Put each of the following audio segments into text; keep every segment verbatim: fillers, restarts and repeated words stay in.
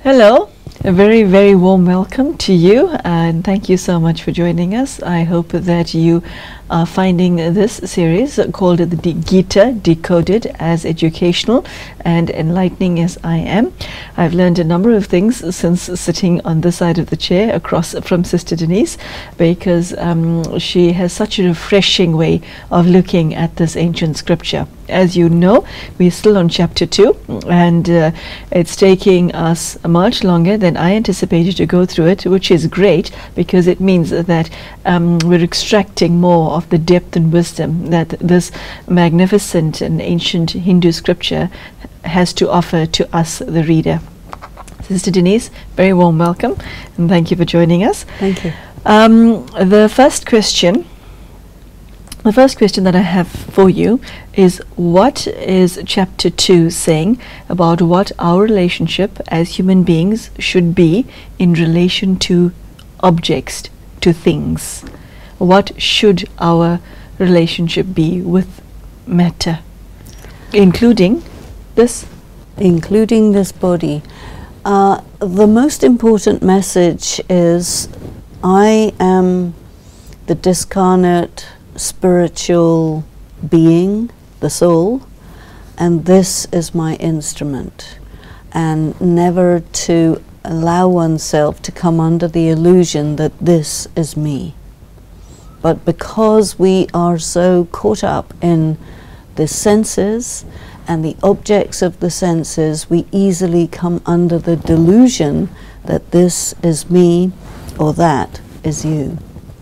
Hello, a very, very warm welcome to you, and thank you so much for joining us. I hope that you are finding this series called the D- Gita Decoded as educational and enlightening as I am. I've learned a number of things since sitting on this side of the chair across from Sister Denise, because um, she has such a refreshing way of looking at this ancient scripture. As you know, we're still on chapter two, and uh, it's taking us much longer than I anticipated to go through it, which is great because it means that um, we're extracting more of the depth and wisdom that this magnificent and ancient Hindu scripture has to offer to us, the reader. Sister Denise, very warm welcome, and thank you for joining us. Thank you. Um, the first question The first question that I have for you is, what is chapter two saying about what our relationship as human beings should be in relation to objects, to things? What should our relationship be with matter, including this? Including this body. Uh, the most important message is, I am the discarnate spiritual being, the soul, and this is my instrument, and never to allow oneself to come under the illusion that this is me. But because we are so caught up in the senses and the objects of the senses, we easily come under the delusion that this is me or that is you.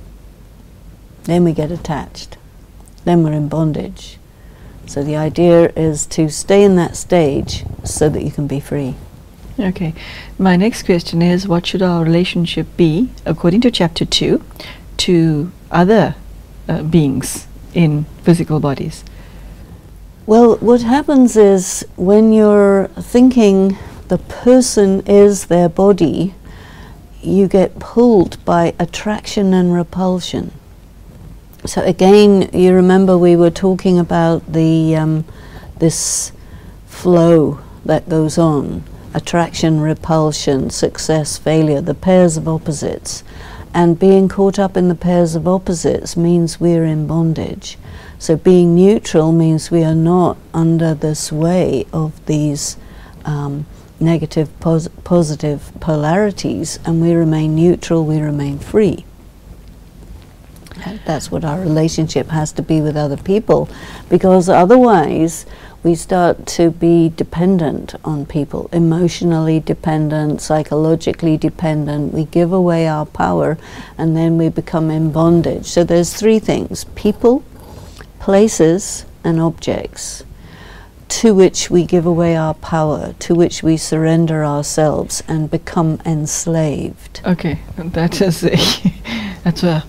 Then we get attached. Then we're in bondage. So the idea is to stay in that stage so that you can be free. Okay. My next question is, what should our relationship be, according to chapter two, to other uh, beings in physical bodies? Well, what happens is, when you're thinking the person is their body, you get pulled by attraction and repulsion. So again, you remember we were talking about the um, this flow that goes on, attraction, repulsion, success, failure, the pairs of opposites. And being caught up in the pairs of opposites means we're in bondage. So being neutral means we are not under the sway of these um, negative, pos positive polarities, and we remain neutral, we remain free. That's what our relationship has to be with other people, because otherwise we start to be dependent on people, emotionally dependent, psychologically dependent. We give away our power, and then we become in bondage. So there's three things: people, places, and objects, to which we give away our power, to which we surrender ourselves and become enslaved. Okay, that is a that's a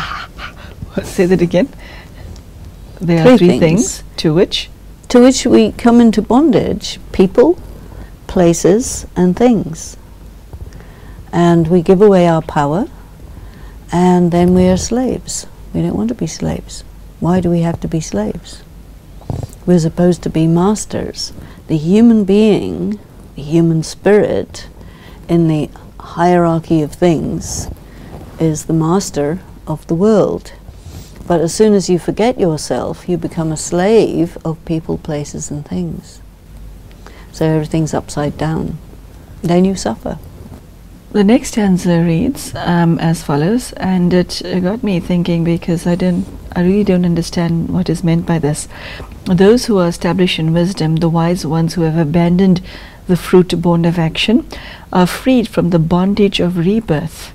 say that again. There Three are three things. things to which To which we come into bondage: people, places, and things. And we give away our power, and then we are slaves. We don't want to be slaves. Why do we have to be slaves? We're supposed to be masters. The human being, the human spirit, in the hierarchy of things, is the master of the world. But as soon as you forget yourself, you become a slave of people, places, and things. So everything's upside down. Then you suffer. The next stanza reads um, as follows, and it uh, got me thinking, because I don't, I really don't understand what is meant by this. Those who are established in wisdom, the wise ones who have abandoned the fruit born of action, are freed from the bondage of rebirth.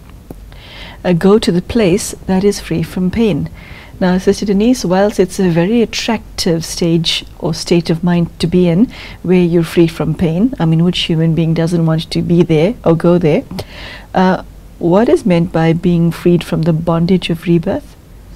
Uh, go to the place that is free from pain. Now, Sister Denise, whilst it's a very attractive stage or state of mind to be in, where you're free from pain, I mean, which human being doesn't want to be there or go there? Uh, what is meant by being freed from the bondage of rebirth?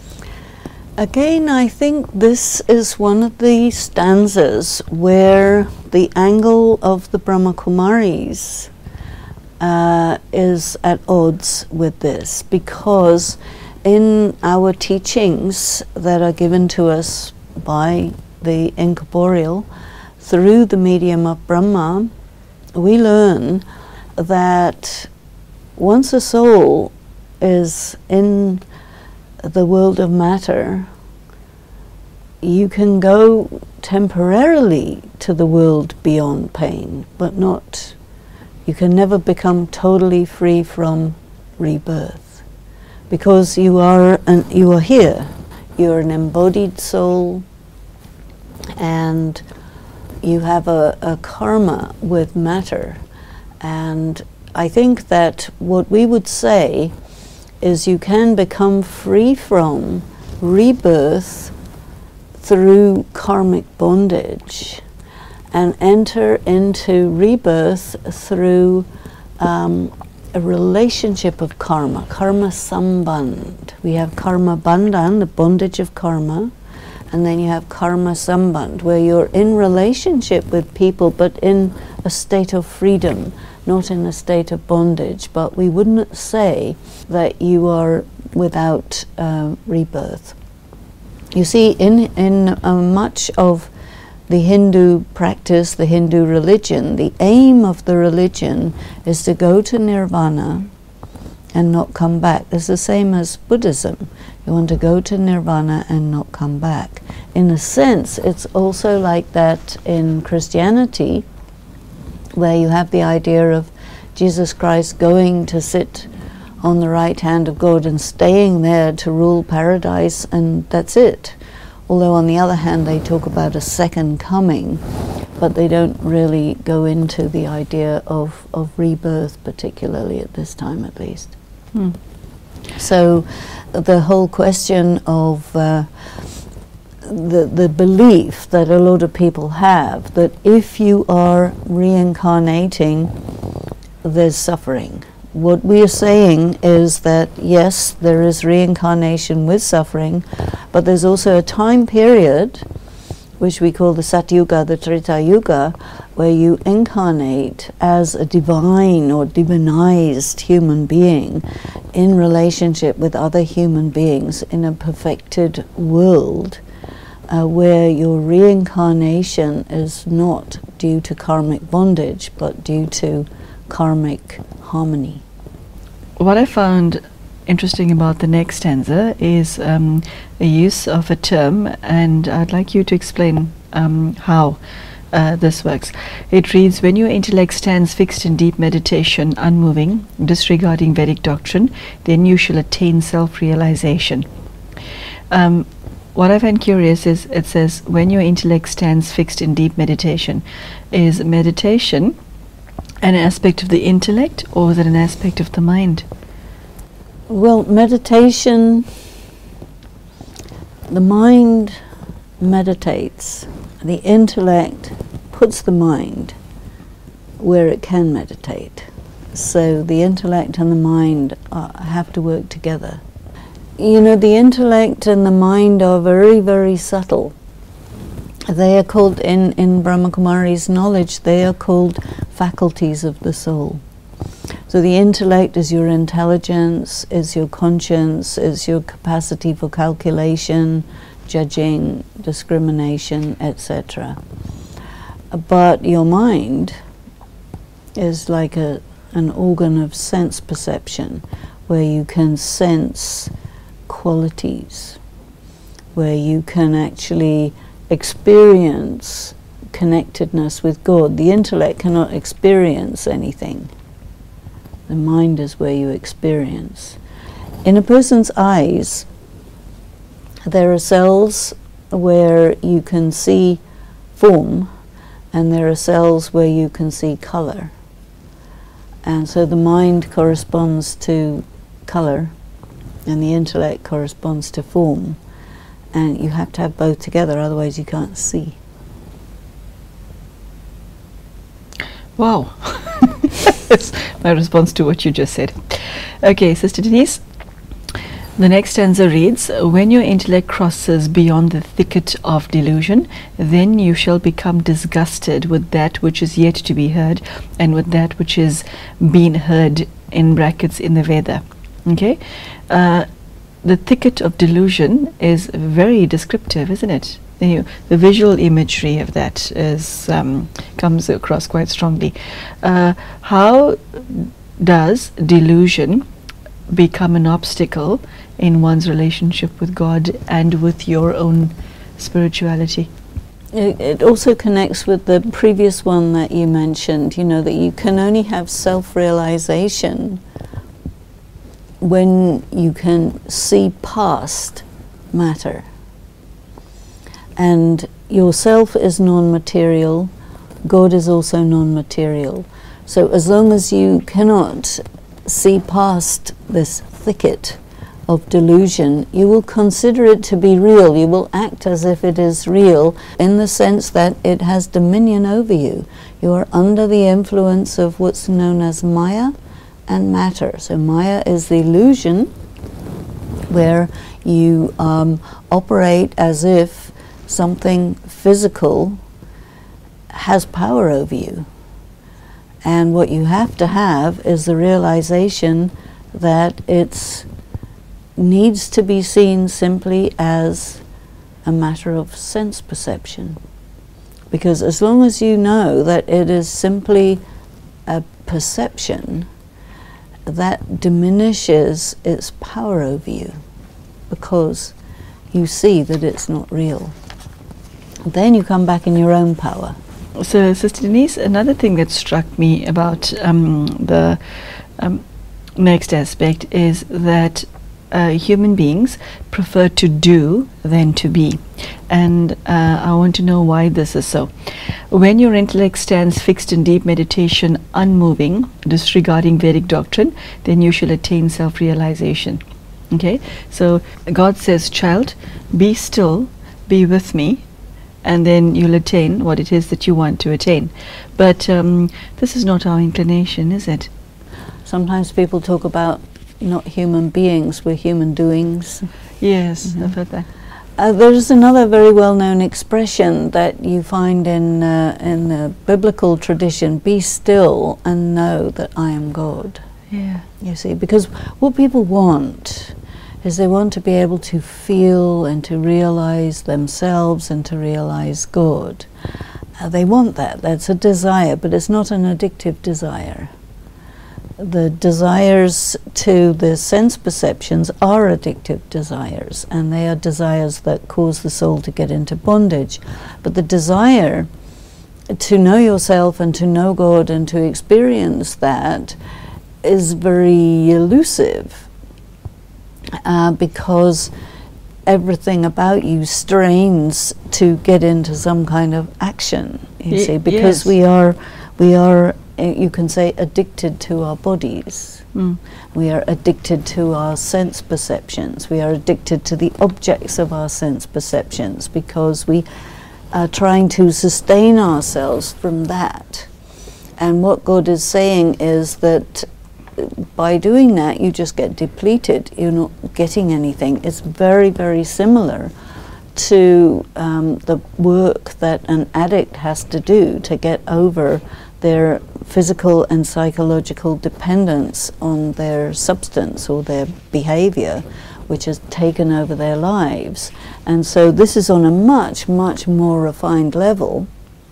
Again, I think this is one of the stanzas where the angle of the Brahma Kumaris uh, is at odds with this, because in our teachings that are given to us by the incorporeal, through the medium of Brahma, we learn that once a soul is in the world of matter, you can go temporarily to the world beyond pain, but not, you can never become totally free from rebirth, because you are an, you are here, you're an embodied soul, and you have a, a karma with matter. And I think that what we would say is you can become free from rebirth through karmic bondage and enter into rebirth through um, a relationship of karma, karma samband. We have karma bandhan, the bondage of karma, and then you have karma samband, where you're in relationship with people but in a state of freedom, not in a state of bondage. But we wouldn't say that you are without uh, rebirth. You see, in, in uh, much of the Hindu practice, the Hindu religion, the aim of the religion is to go to nirvana and not come back. It's the same as Buddhism. You want to go to nirvana and not come back. In a sense, it's also like that in Christianity, where you have the idea of Jesus Christ going to sit on the right hand of God and staying there to rule paradise, and that's it. Although on the other hand they talk about a second coming, but they don't really go into the idea of, of rebirth, particularly at this time at least. Hmm. So the whole question of uh, the, the belief that a lot of people have, that if you are reincarnating, there's suffering. What we are saying is that yes, there is reincarnation with suffering, but there's also a time period, which we call the Satyuga, the Treta Yuga, where you incarnate as a divine or divinized human being in relationship with other human beings in a perfected world, uh, where your reincarnation is not due to karmic bondage, but due to karmic harmony. What I found interesting about the next stanza is um, the use of a term, and I'd like you to explain um, how uh, this works. It reads, when your intellect stands fixed in deep meditation, unmoving, disregarding Vedic doctrine, then you shall attain self-realization. Um, what I find curious is it says, when your intellect stands fixed in deep meditation. Is meditation an aspect of the intellect, or is it an aspect of the mind? Well, meditation, the mind meditates. The intellect puts the mind where it can meditate. So the intellect and the mind uh, have to work together. You know, the intellect and the mind are very, very subtle. They are called, in, in Brahma Kumari's knowledge, they are called faculties of the soul. So the intellect is your intelligence, is your conscience, is your capacity for calculation, judging, discrimination, et cetera. But your mind is like a, an organ of sense perception, where you can sense qualities, where you can actually experience connectedness with God. The intellect cannot experience anything. The mind is where you experience. In a person's eyes, there are cells where you can see form, and there are cells where you can see color. And so the mind corresponds to color, and the intellect corresponds to form. And you have to have both together, otherwise you can't see. Wow. That's my response to what you just said. Okay, Sister Denise, the next stanza reads, when your intellect crosses beyond the thicket of delusion, then you shall become disgusted with that which is yet to be heard, and with that which is been heard, in brackets, in the Veda. Okay? Uh, the thicket of delusion is very descriptive, isn't it? the, the visual imagery of that is um, comes across quite strongly. Uh, how does delusion become an obstacle in one's relationship with God and with your own spirituality? It, it also connects with the previous one that you mentioned, you know, that you can only have self-realization when you can see past matter. And yourself is non-material, God is also non-material. So as long as you cannot see past this thicket of delusion, you will consider it to be real. You will act as if it is real in the sense that it has dominion over you. You are under the influence of what's known as Maya and matter. So Maya is the illusion where you um, operate as if something physical has power over you. And what you have to have is the realization that it's needs to be seen simply as a matter of sense perception. Because as long as you know that it is simply a perception, that diminishes its power over you, because you see that it's not real. Then you come back in your own power. So, Sister Denise, another thing that struck me about um, the um, next aspect is that Uh, human beings prefer to do than to be, and uh, I want to know why this is so. When your intellect stands fixed in deep meditation, unmoving, disregarding Vedic doctrine, then you shall attain self-realization. Okay, so God says, child, be still, be with me, and then you'll attain what it is that you want to attain. But um, this is not our inclination, is it? Sometimes people talk about not human beings, we're human doings. Yes, Mm-hmm. I've heard that. Uh, there's another very well-known expression that you find in uh, in the biblical tradition: "Be still and know that I am God." Yeah. You see, because what people want is they want to be able to feel and to realize themselves and to realize God. Uh, they want that. That's a desire, but it's not an addictive desire. The desires to the sense perceptions are addictive desires, and they are desires that cause the soul to get into bondage. But the desire to know yourself and to know God and to experience that is very elusive, uh, because everything about you strains to get into some kind of action, you Y- see, because yes. we are we are you can say addicted to our bodies. Mm. We are addicted to our sense perceptions. We are addicted to the objects of our sense perceptions because we are trying to sustain ourselves from that. And what God is saying is that by doing that, you just get depleted. You're not getting anything. It's very, very similar to um, the work that an addict has to do to get over their physical and psychological dependence on their substance or their behavior, which has taken over their lives. And so this is on a much, much more refined level,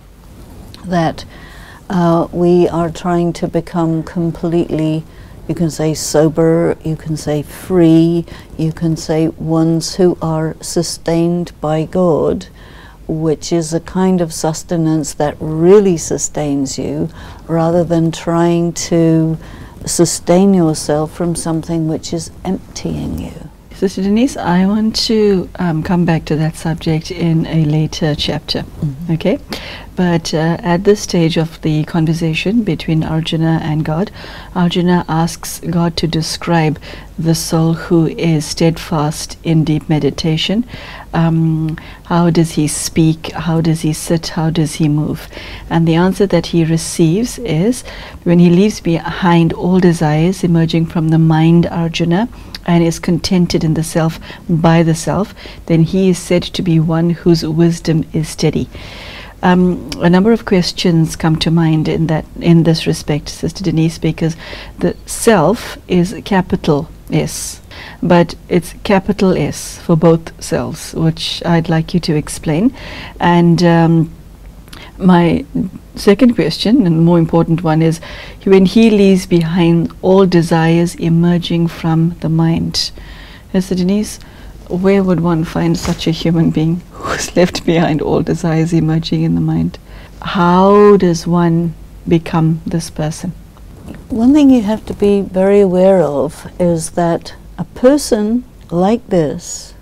that uh, we are trying to become completely, you can say sober, you can say free, you can say ones who are sustained by God, which is a kind of sustenance that really sustains you, rather than trying to sustain yourself from something which is emptying you. Sister Denise, I want to um, come back to that subject in a later chapter, Mm-hmm. okay? But uh, at this stage of the conversation between Arjuna and God, Arjuna asks God to describe the soul who is steadfast in deep meditation. Um, how does he speak? How does he sit? How does he move? And the answer that he receives is, when he leaves behind all desires emerging from the mind, Arjuna, and is contented in the self by the self, then he is said to be one whose wisdom is steady. Um, a number of questions come to mind in that in this respect, Sister Denise, because the self is capital S. but it's capital S for both cells, which I'd like you to explain. And um, my second question, and more important one, is when he leaves behind all desires emerging from the mind. Mister Denise, where would one find such a human being who's left behind all desires emerging in the mind? How does one become this person? One thing you have to be very aware of is that a person like this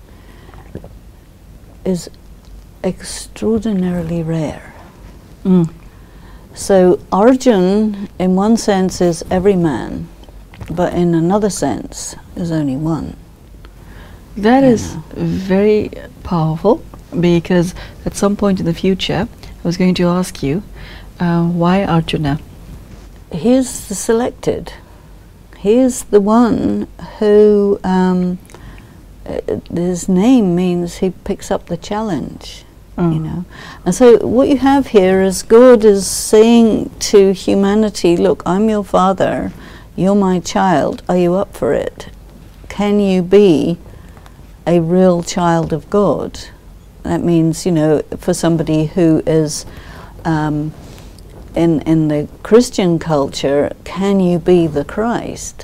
is extraordinarily rare. Mm. So Arjun, in one sense, is every man, but in another sense, is only one. That you is know. very powerful, because at some point in the future, I was going to ask you, uh, why Arjuna? He's the selected. He's the one who, um, uh, his name means he picks up the challenge. Mm. You know, and so what you have here is God is saying to humanity, look, I'm your father, you're my child, are you up for it? Can you be a real child of God? That means, you know, for somebody who is um, in, in the Christian culture, can you be the Christ?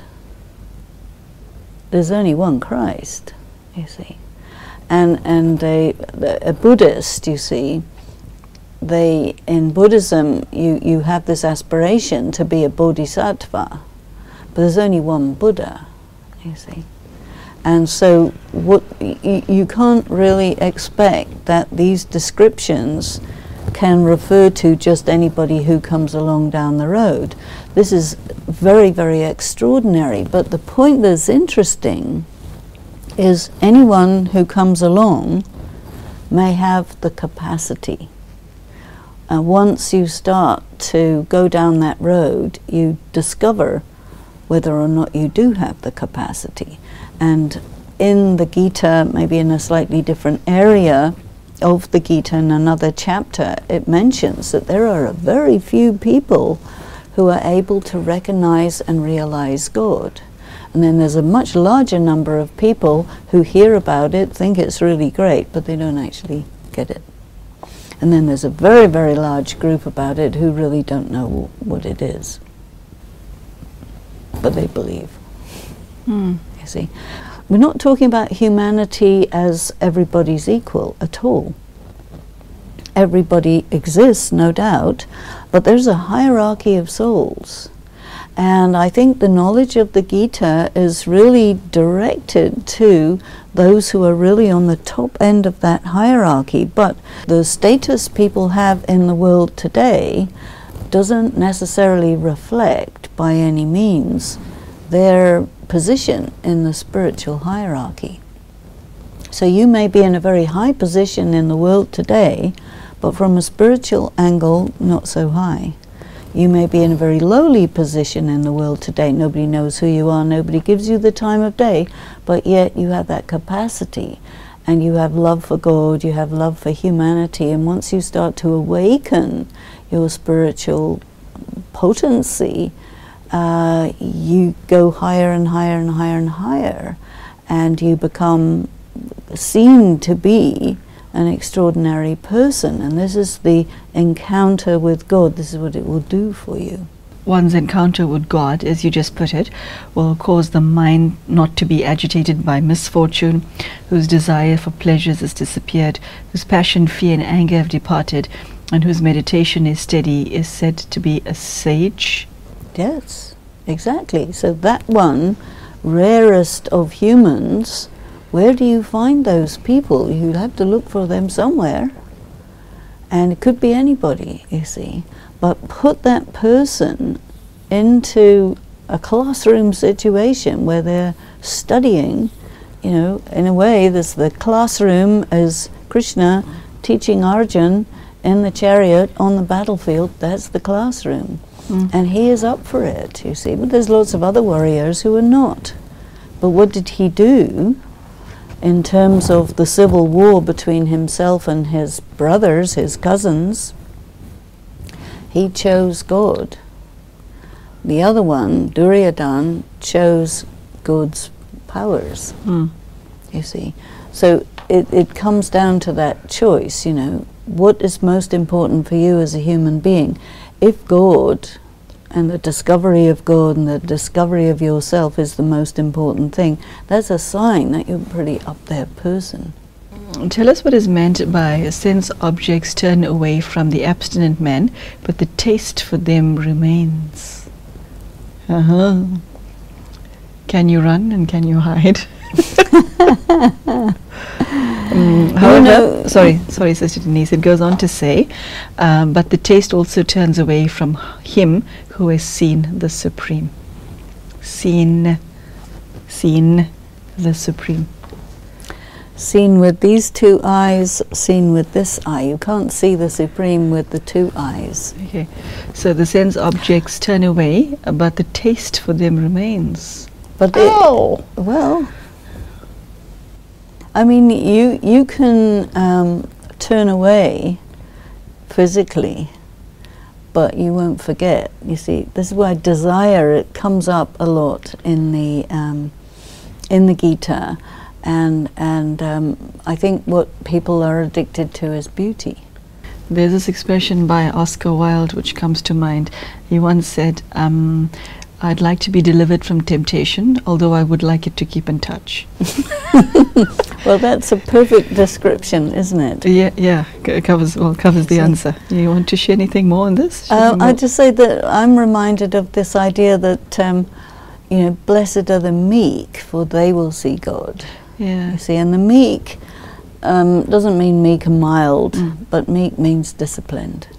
There's only one Christ, you see. And and a, a Buddhist, you see, they in Buddhism you, you have this aspiration to be a bodhisattva, but there's only one Buddha, you see. And so what y you can't really expect that these descriptions can refer to just anybody who comes along down the road. This is very, very extraordinary. But the point that's interesting is anyone who comes along may have the capacity. And once you start to go down that road, you discover whether or not you do have the capacity. And in the Gita, maybe in a slightly different area of the Gita, in another chapter, it mentions that there are very few people who are able to recognize and realize God. And then there's a much larger number of people who hear about it, think it's really great, but they don't actually get it. And then there's a very, very large group about it who really don't know what it is. But they believe. Mm. You see? We're not talking about humanity as everybody's equal at all. Everybody exists, no doubt, but there's a hierarchy of souls. And I think the knowledge of the Gita is really directed to those who are really on the top end of that hierarchy. But the status people have in the world today doesn't necessarily reflect by any means their position in the spiritual hierarchy. So you may be in a very high position in the world today, but from a spiritual angle, not so high. You may be in a very lowly position in the world today. Nobody knows who you are, nobody gives you the time of day, but yet you have that capacity, and you have love for God, you have love for humanity, and once you start to awaken your spiritual potency, uh, you go higher and higher and higher and higher, and you become seen to be an extraordinary person. And this is the encounter with God. This is what it will do for you. One's encounter with God, as you just put it, will cause the mind not to be agitated by misfortune, whose desire for pleasures has disappeared, whose passion, fear, and anger have departed, and whose meditation is steady, is said to be a sage. Yes, exactly. So that one, rarest of humans, where do you find those people? You have to look for them somewhere. And it could be anybody, you see. But put that person into a classroom situation where they're studying, you know, in a way, there's the classroom as Krishna teaching Arjun in the chariot on the battlefield. That's the classroom. Mm. And he is up for it, you see. But there's lots of other warriors who are not. But what did he do? In terms of the civil war between himself and his brothers, his cousins, he chose God. The other one, Duryodhana, chose God's powers, Mm. you see. So it, it comes down to that choice, you know, what is most important for you as a human being? If God and the discovery of God and the discovery of yourself is the most important thing, that's a sign that you're a pretty up there person. Tell us what is meant by sense objects turn away from the abstinent man, but the taste for them remains. Uh-huh. Can you run and can you hide? um, however, know, sorry, sorry, Sister Denise, it goes on to say, um, but the taste also turns away from him who has seen the Supreme. Seen, seen the Supreme. Seen with these two eyes, seen with this eye. You can't see the Supreme with the two eyes. Okay, so the sense objects turn away, uh, but the taste for them remains. But it, Oh! well, I mean, you you can um, turn away physically, but you won't forget. You see, this is why desire, it comes up a lot in the um, in the Gita, and and um, I think what people are addicted to is beauty. There's this expression by Oscar Wilde which comes to mind. He once said, um, I'd like to be delivered from temptation, although I would like it to keep in touch. Well, that's a perfect description, isn't it? Yeah, yeah, c- covers well covers the See. answer. You want to share anything more on this? Uh, Should I we just say that I'm reminded of this idea that, um, you know, blessed are the meek, for they will see God. go- yeah. You see, and the meek um, doesn't mean meek and mild, Mm. but meek means disciplined.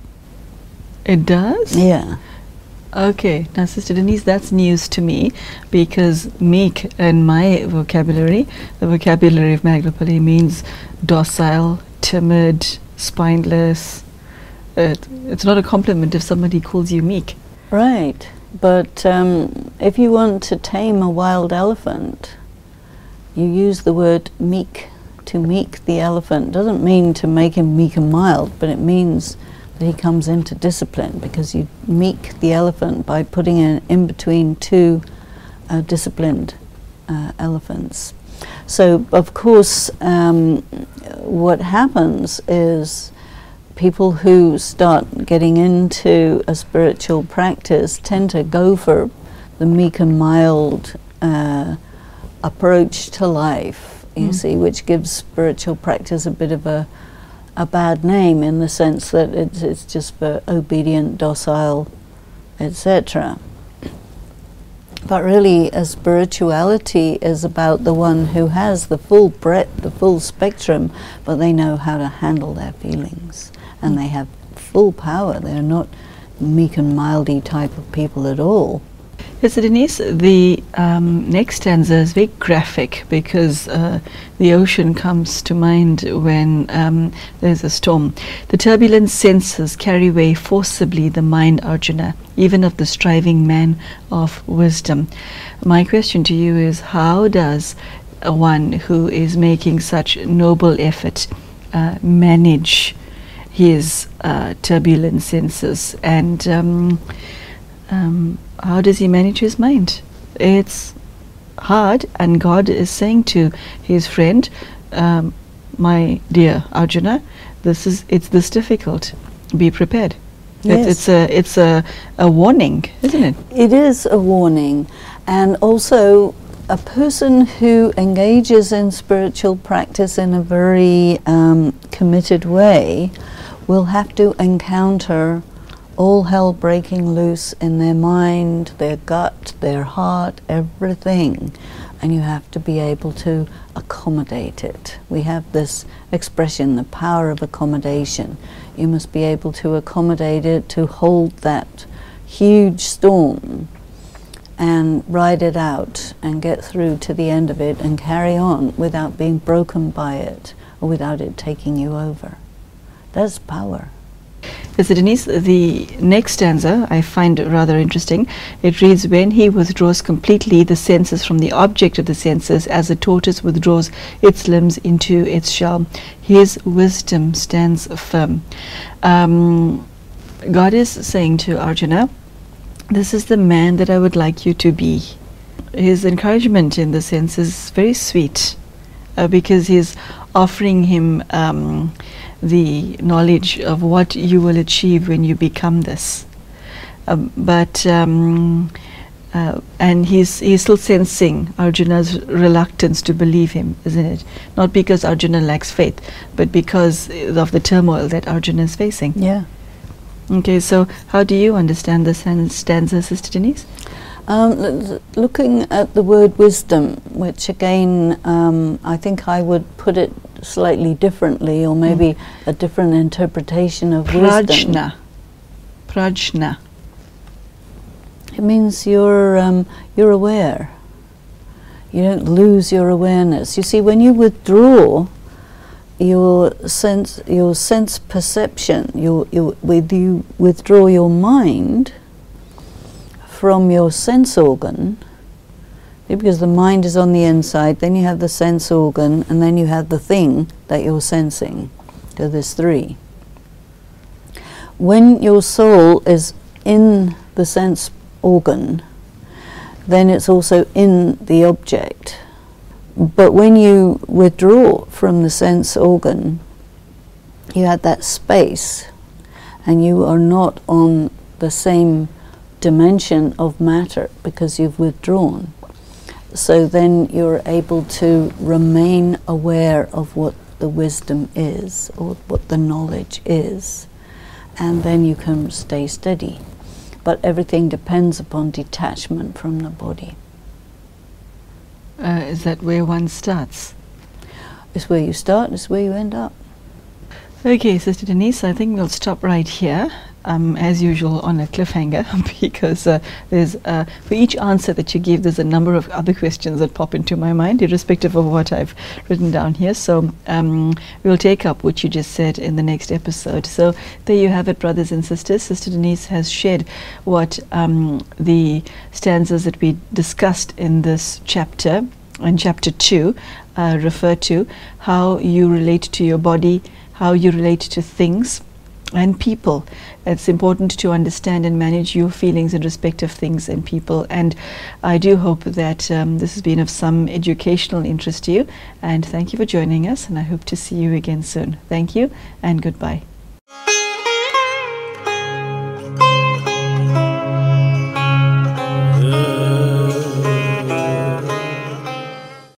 It does? Yeah. Okay, now Sister Denise, that's news to me, because meek in my vocabulary, the vocabulary of Maglapalli, means docile, timid, spineless. It, it's not a compliment if somebody calls you meek. Right. But um, if you want to tame a wild elephant, you use the word meek. To meek the elephant doesn't mean to make him meek and mild, but it means that he comes into discipline, because you meek the elephant by putting it in between two uh, disciplined uh, elephants. So, of course, um, what happens is people who start getting into a spiritual practice tend to go for the meek and mild uh, approach to life, you Mm. see, which gives spiritual practice a bit of a a bad name, in the sense that it's, it's just for obedient, docile, et cetera. But really, a spirituality is about the one who has the full breadth, the full spectrum, but they know how to handle their feelings, and they have full power. They're not meek and mildy type of people at all. Yes, Denise, the um, next stanza is very graphic, because uh, the ocean comes to mind when um, there's a storm. The turbulent senses carry away forcibly the mind, Arjuna, even of the striving man of wisdom. My question to you is, how does uh, one who is making such noble effort uh, manage his uh, turbulent senses, and um, um, how does he manage his mind? It's hard, and God is saying to his friend, um, my dear Arjuna, this is it's this difficult. Be prepared. Yes. It's, it's a it's a, a warning, isn't it? It is a warning, and also a person who engages in spiritual practice in a very um, committed way will have to encounter all hell breaking loose in their mind, their gut, their heart, everything. And you have to be able to accommodate it. We have this expression, the power of accommodation. You must be able to accommodate it, to hold that huge storm and ride it out and get through to the end of it and carry on without being broken by it or without it taking you over. That's power. Yes, Denise, the next stanza I find rather interesting. It reads, when he withdraws completely the senses from the object of the senses, as a tortoise withdraws its limbs into its shell, his wisdom stands firm. Um, God is saying to Arjuna, this is the man that I would like you to be. his encouragement in the sense is very sweet, uh, because he's offering him um, the knowledge of what you will achieve when you become this. Um, but um, uh, and he's he's still sensing Arjuna's reluctance to believe him, isn't it? Not because Arjuna lacks faith, but because of the turmoil that Arjuna is facing. Yeah. Okay, so how do you understand this stanza, Sister Denise? Um, l- looking at the word wisdom, which again um, I think I would put it slightly differently, or maybe mm. a different interpretation of wisdom. Prajna. Prajna. It means you're um, you're aware. You don't lose your awareness. You see, when you withdraw your sense, your sense perception, your, your, with you withdraw your mind from your sense organ, because the mind is on the inside, then you have the sense organ, and then you have the thing that you're sensing. So there's three. When your soul is in the sense organ, then it's also in the object. But when you withdraw from the sense organ, you have that space, and you are not on the same dimension of matter because you've withdrawn. So then you're able to remain aware of what the wisdom is, or what the knowledge is, and then you can stay steady. But everything depends upon detachment from the body. Uh, is that where one starts? It's where you start, it's where you end up. Okay, Sister Denise, I think we'll stop right here, um, as usual on a cliffhanger, because uh, there's uh, for each answer that you give, there's a number of other questions that pop into my mind, irrespective of what I've written down here. So um, we'll take up what you just said in the next episode. So there you have it, brothers and sisters. Sister Denise has shared what um, the stanzas that we discussed in this chapter, in chapter two, uh, refer to, how you relate to your body, how you relate to things and people. It's important to understand and manage your feelings in respect of things and people. And I do hope that um, this has been of some educational interest to you. And thank you for joining us, and I hope to see you again soon. Thank you and goodbye.